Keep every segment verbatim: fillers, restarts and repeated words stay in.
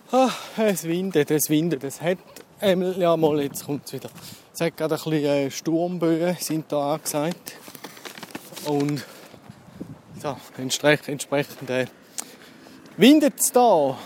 Ah, es windet, es windet. Es hat einmal, ja mal, jetzt kommt es wieder. Es hat gerade ein bisschen äh, Sturmböen sind da angesagt. Und so, entsprechend, entsprechend äh, windet es da.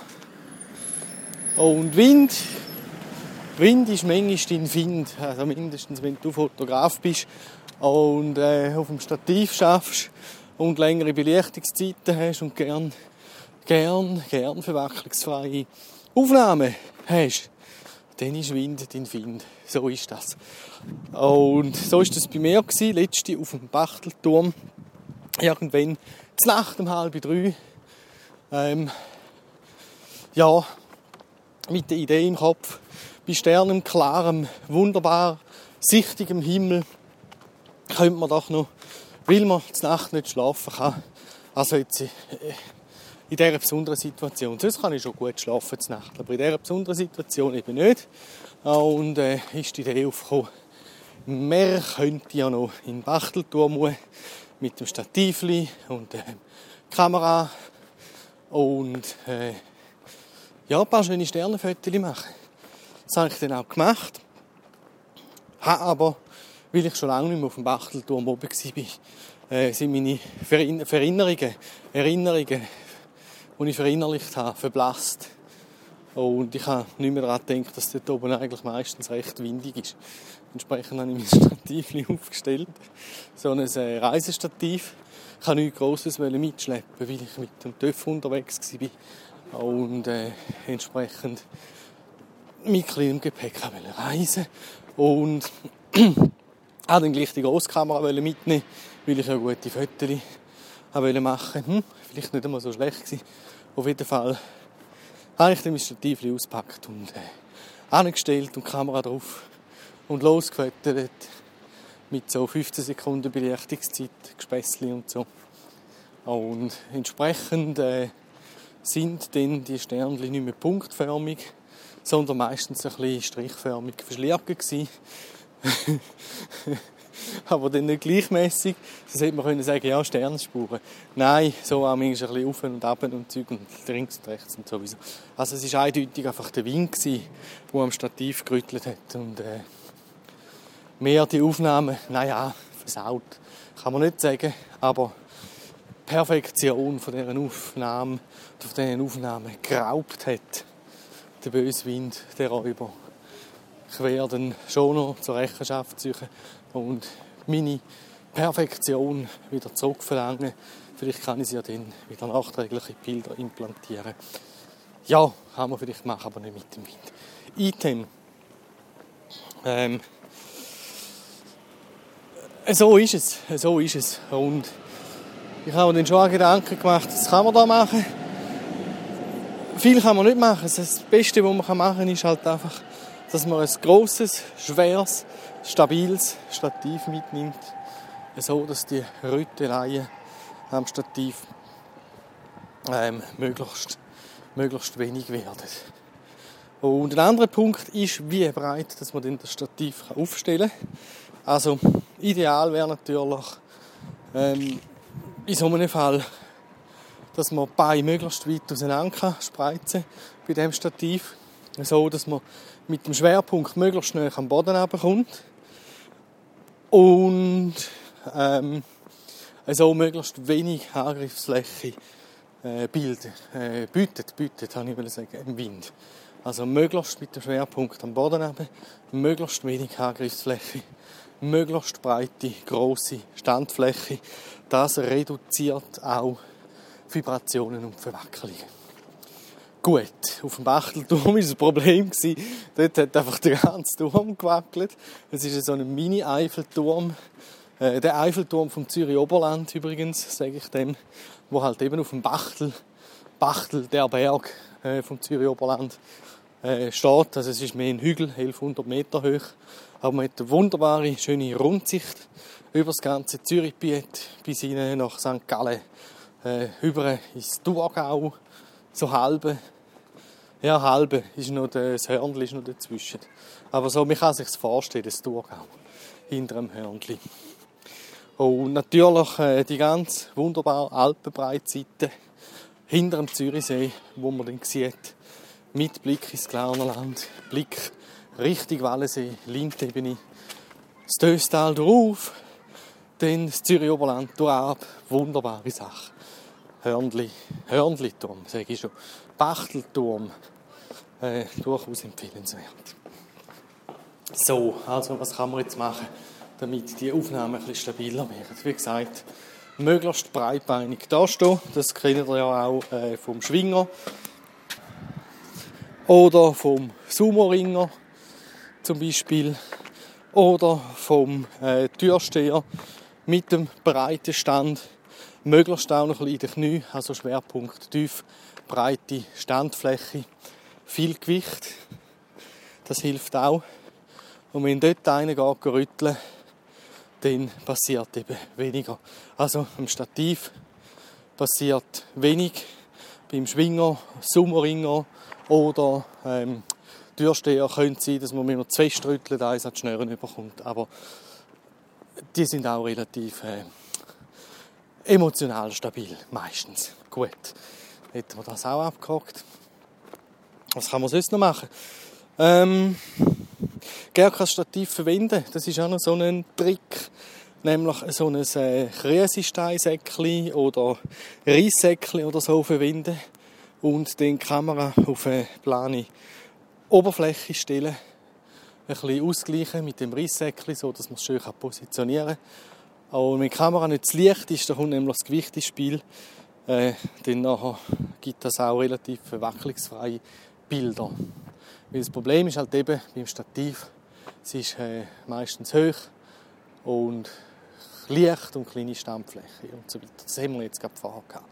Und Wind, Wind ist manchmal dein Find. Also mindestens, wenn du Fotograf bist und äh, auf dem Stativ schaffst und längere Belichtungszeiten hast und gern, gern, gern verwacklungsfreie Aufnahmen hast, dann ist Wind dein Find. So ist das. Und so war das bei mir gewesen, letzte auf dem Bachtelturm. Irgendwann zur Nacht um halb drei. Ähm, ja, mit der Idee im Kopf, bei sternem, klarem, wunderbar sichtigem Himmel, könnte man doch noch, weil man zur Nacht nicht schlafen kann, also jetzt in dieser besonderen Situation. Sonst kann ich schon gut schlafen zur Nacht, aber in dieser besonderen Situation eben nicht. Und äh, ist die Idee aufgekommen, man könnte ja noch in den Bachtelturm mit dem Stativli und der Kamera und äh, ja, ein paar schöne Sternenfotos machen. Das habe ich dann auch gemacht. Habe aber, weil ich schon lange nicht mehr auf dem Bachtelturm oben war, äh, sind meine Erinnerungen, Erinnerungen, die ich verinnerlicht habe, verblasst. Und ich habe nicht mehr daran gedacht, dass dort oben eigentlich meistens recht windig ist. Entsprechend habe ich mein Stativ aufgestellt. So ein äh, Reisestativ. Ich wollte nichts Grosses mitschleppen, weil ich mit dem TÜV unterwegs war. Und äh, entsprechend mit kleinem Gepäck reisen. Und wollte dann gleich die Grosskamera mitnehmen, weil ich ja gute Fotos machen wollte. Hm, vielleicht nicht einmal so schlecht gewesen. Auf jeden Fall habe ich dann mein Stativ ausgepackt und äh, angestellt und die Kamera drauf und losgefotet mit so fünfzehn Sekunden Belichtungszeit, Gespässli und so. Und entsprechend äh, sind dann die Sternchen nicht mehr punktförmig, sondern meistens ein bisschen strichförmig verschliergt gewesen. Aber dann nicht gleichmässig. Sonst hätte man können sagen, ja, Sternenspuren. Nein, so auch manchmal ein bisschen auf und ab und Zeug und links und rechts und sowieso. Also es war eindeutig einfach der Wind gewesen, der am Stativ gerüttelt hat. Und äh, mehr die Aufnahmen, naja, versaut, kann man nicht sagen. Aber Perfektion von dieser Aufnahme, von diesen Aufnahmen geraubt hat der böse Wind, der Räuber. Ich werde dann schon noch zur Rechenschaft ziehen und meine Perfektion wieder zurückverlangen. Vielleicht kann ich sie ja dann wieder nachträgliche Bilder implantieren. Ja, kann man vielleicht machen, aber nicht mit dem Wind. Item. Ähm, so ist es, so ist es. Und ich habe mir dann schon Gedanken gemacht, was kann man da machen? Viel kann man nicht machen. Das Beste, was man machen kann, ist halt einfach, dass man ein grosses, schweres, stabiles Stativ mitnimmt, so dass die Rütteleien am Stativ ähm, möglichst, möglichst wenig werden. Und ein anderer Punkt ist, wie breit dass man denn das Stativ aufstellen kann. Also ideal wäre natürlich ähm, in so einem Fall, dass man die Beine möglichst weit auseinander spreizen bei diesem Stativ, so dass man mit dem Schwerpunkt möglichst schnell am Boden runterkommt und ähm, so möglichst wenig Angriffsfläche äh, bildet, äh, bietet, bietet, habe ich will sagen, im Wind. Also möglichst mit dem Schwerpunkt am Boden runter, möglichst wenig Angriffsfläche, möglichst breite, grosse Standfläche. Das reduziert auch Vibrationen und Verwacklungen. Gut, auf dem Bachtelturm war es ein Problem. Dort hat einfach der ganze Turm gewackelt. Es ist so ein Mini-Eiffelturm. Äh, der Eiffelturm vom Zürich Oberland übrigens, sage ich dem, wo halt eben auf dem Bachtel, Bachtel der Berg äh, vom Zürich Oberland äh, steht. Also es ist mehr ein Hügel, elfhundert Meter hoch. Aber man hat eine wunderbare, schöne Rundsicht über das ganze Zürichgebiet bis hinein nach Sankt Gallen. Äh, über ins Thurgau, so halbe. Ja, halbe ist noch das Hörnli ist noch dazwischen. Aber so, man kann sich vorstellen, das Thurgau hinter dem Hörnli. Und natürlich äh, die ganz wunderbare Alpenbreitseite hinter dem Zürichsee, wo man dann sieht, mit Blick ins Glarnerland, Blick Richtung Wallensee, Lindebene, das Döstal drauf, dann das Zürich-Oberland durchab, wunderbare Sache. Hörnli, Hörnli-Turm, sage ich schon, Bachtelturm, äh, durchaus empfehlenswert. So, also was kann man jetzt machen, damit die Aufnahmen ein bisschen stabiler werden? Wie gesagt, möglichst breitbeinig da stehen, das kennt ihr ja auch äh, vom Schwinger oder vom Sumo-Ringer zum Beispiel oder vom äh, Türsteher mit dem breiten Stand, möglichst auch noch ein bisschen in den Knien, also Schwerpunkt tief, breite Standfläche, viel Gewicht, das hilft auch. Und wenn dort einer geht rütteln, dann passiert eben weniger. Also am Stativ passiert wenig, beim Schwinger, Sumo-Ringer oder ähm, Türsteher könnte es sein, dass man, wenn man zu fest rüttelt, eins an die Schnüre bekommt. Aber die sind auch relativ äh, emotional stabil, meistens. Gut, hätten wir das auch abgehakt. Was kann man sonst noch machen? Ähm, gerne kein Stativ verwenden, das ist auch noch so ein Trick. Nämlich so ein äh, Kriesesteinsäckchen oder Reissäckchen oder so verwenden und dann die Kamera auf eine plane Oberfläche stellen, ein bisschen ausgleichen mit dem Reissäckchen, so dass man es schön positionieren kann. Und wenn die Kamera nicht zu leicht ist, dann kommt nämlich das Gewicht ins Spiel. Äh, dann nachher gibt das auch relativ verwacklungsfreie Bilder. Weil das Problem ist halt eben beim Stativ, es ist äh, meistens hoch und leicht und kleine Standfläche und so weiter. Das haben wir jetzt gerade vorher gehabt.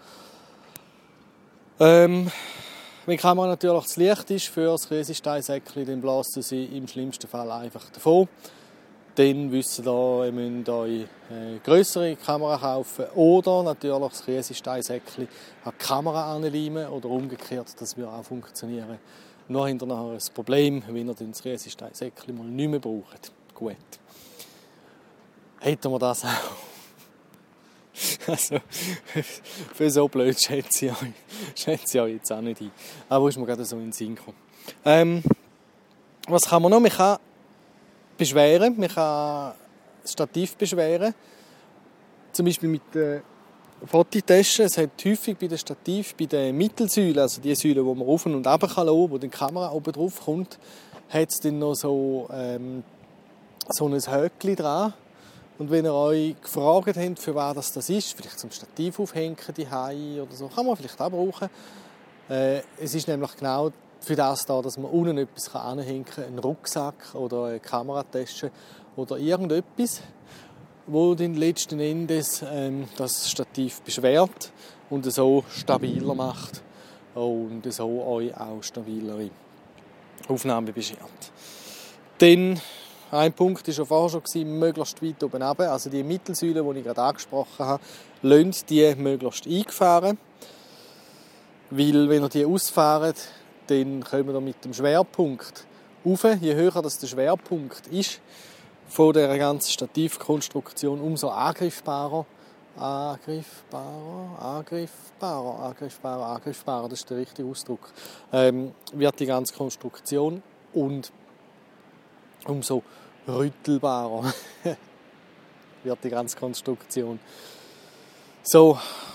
Ähm, wenn die Kamera natürlich zu leicht ist für das Kriesesteinsäckchen, dann blasen sie im schlimmsten Fall einfach davon. Dann wissen ihr, ihr müsst euch eine grössere Kamera kaufen oder natürlich das Kriesesteinsäckchen an die Kamera anleimen oder umgekehrt, das würde auch funktionieren. Nur hinterher ein Problem, wenn ihr das Kriesesteinsäckchen mal nicht mehr braucht. Gut. Hätten wir das auch. Also, für so blöd schätze ich euch, schätze ich euch jetzt auch nicht ein. Aber ist mir gerade so in den Sinn gekommen. Ähm, was kann man noch? Man kann beschweren, man kann das Stativ beschweren. Zum Beispiel mit der Fototasche. Es hat häufig bei den Stativ, bei den Mittelsäulen, also die Säulen, wo man rauf und runter kann, wo die Kamera oben drauf kommt, hat es dann noch so, ähm, so ein Höckchen dran. Und wenn ihr euch gefragt habt, für was das ist, vielleicht zum Stativ aufhängen, die Hai oder so, kann man vielleicht auch brauchen. Äh, es ist nämlich genau für das da, dass man unten etwas anhängen kann, einen Rucksack oder eine Kameratasche oder irgendetwas, wo dann letzten Endes ähm, das Stativ beschwert und so stabiler macht und so euch auch stabilere Aufnahmen beschert. Dann ein Punkt war ja vorher schon, möglichst weit oben runter. Also die Mittelsäule, die ich gerade angesprochen habe, lasst die möglichst eingefahren. Weil, wenn ihr die ausfahrt, dann kommt ihr mit dem Schwerpunkt rauf. Je höher das der Schwerpunkt ist von dieser ganzen Stativkonstruktion, umso angriffbarer, angriffbarer, angriffbarer, angriffbarer, angriffbarer, das ist der richtige Ausdruck, ähm, wird die ganze Konstruktion und umso rüttelbarer wird die ganze Konstruktion. So,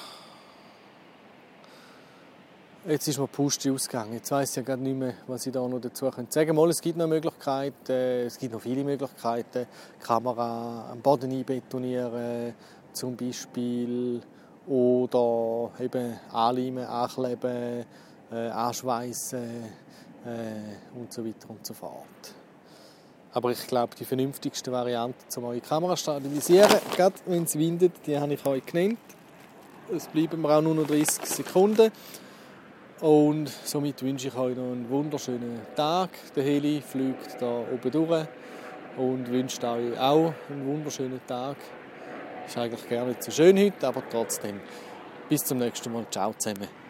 jetzt ist mir die Puste ausgegangen. Jetzt weiss ich ja gerade nicht mehr, was ich da noch dazu sagen könnte. Mal, es gibt noch Möglichkeiten, es gibt noch viele Möglichkeiten. Kamera am Boden einbetonieren zum Beispiel oder eben anleimen, ankleben, äh, anschweissen äh, und so weiter und so fort. Aber ich glaube, die vernünftigste Variante, um eure Kamera zu stabilisieren, gerade wenn es windet, die habe ich euch genannt. Es bleiben mir auch nur noch dreißig Sekunden. Und somit wünsche ich euch noch einen wunderschönen Tag. Der Heli fliegt da oben durch und wünscht euch auch einen wunderschönen Tag. Ist eigentlich gar nicht so schön heute, aber trotzdem. Bis zum nächsten Mal. Ciao zusammen.